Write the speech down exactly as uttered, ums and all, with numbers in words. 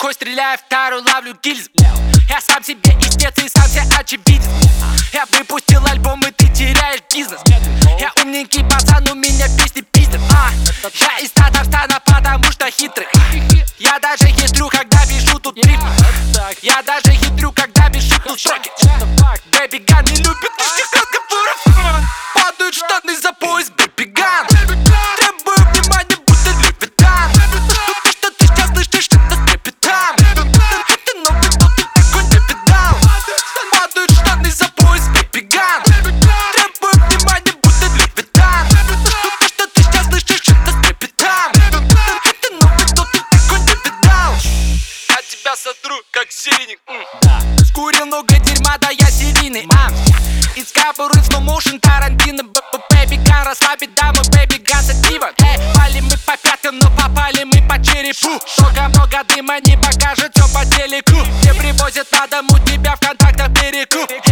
рукой стреляю, вторую ловлю гильз. Я сам себе истец и сам себе очевидец. Я выпустил альбом и ты теряешь бизнес. Я умненький пацан, у меня песни пиздят. а, Я из Татарстана, потому что хитрый. Я даже хитрю, когда пишу тут рифмы. Я даже хитрю, когда пишу тут строки. Бэби Ган не любит лишних разговоров. Падают штаны за пояс, Бэби Ган. Требую внимания, будто Левитан. То, что ты сейчас слышишь, это с трепетом. Это новый, но ты такой не видал. Падают штаны за пояс, Бэби Ган. Требую внимания, будто Левитан. То, что ты сейчас слышишь, это с трепетом. Это новый, но ты такой не видал. Я тебя сотру, как сиреник. Скурил много дерьма, да я серийный. а. Из капуры в слоу-моушен Тарантино. Бэби Ган расслабит даму, Бэби Ган сатива. Эй, пали мы по пяткам, но попали мы по черепу. Только много дыма не покажет все по телеку. Где привозят на дому, тебя в контактах перекуп.